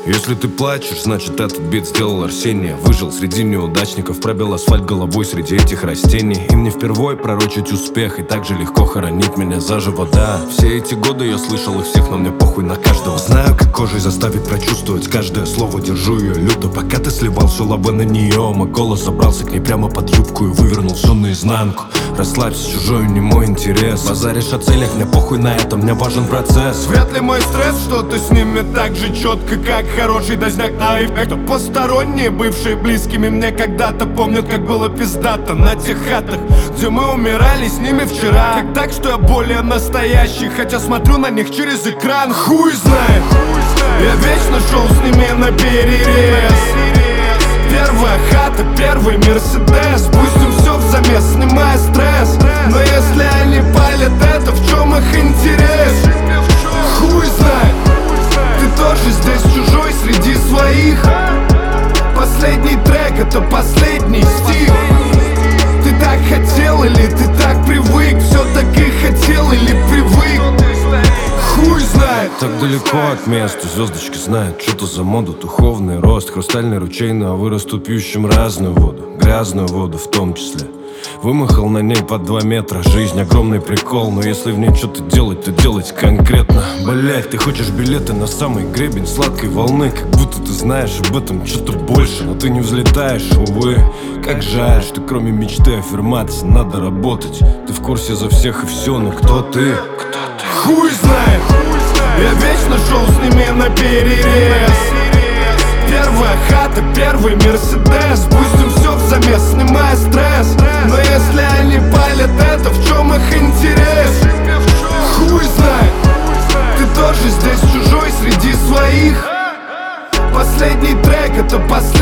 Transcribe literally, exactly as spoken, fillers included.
Если ты плачешь, значит этот бит сделал Арсения. Выжил среди неудачников, пробил асфальт головой среди этих растений. Им не впервой пророчить успех, и так же легко хоронить меня заживо, да. Все эти годы я слышал их всех, но мне похуй на каждого. Знаю, как кожей заставить прочувствовать каждое слово, держу ее люто. Пока ты сливал все лавы на нее, мой голос забрался к ней прямо под юбку и вывернул все наизнанку. Расслабься, чужой не мой интерес. Базаришь о целях, мне похуй на это, мне важен процесс. Вряд ли мой стресс что-то снимет так же четко, как хороший дозняк на эффект. Посторонние, бывшие близкими мне когда-то, помнят, как было пиздато на тех хатах, где мы умирали с ними вчера. Как так, что я более настоящий, хотя смотрю на них через экран. Хуй знает, я вечно шел с ними на перерез. Первая хата, первый мерседес. Пустим все в замес, снимая стресс. Но если они палят это, в чем их интерес? Хуй знает, ты тоже здесь чужой среди своих. Последний трек, это последний стих. Ты так хотел или ты так привык? Все-таки хотел или привык? Хуй знает. Так далеко от места, звездочки знают, что-то за моду, духовный рост. Хрустальный ручей, но вырастут пьющим разную воду, грязную воду в том числе. Вымахал на ней под два метра. Жизнь огромный прикол, но если в ней что-то делать, то делать конкретно. Блять, ты хочешь билеты на самый гребень сладкой волны, как будто ты знаешь об этом что-то больше, но ты не взлетаешь, увы. Как жаль, что кроме мечты аффирмации надо работать. Ты в курсе за всех и все, но кто ты? Хуй знает, я вечно шел с ними на перерез. Первая хата, первый мерседес. Пустим все в замес, снимая стресс. Но если они палят это, в чем их интерес? Хуй знает, ты тоже здесь чужой среди своих. Последний трек, это последний.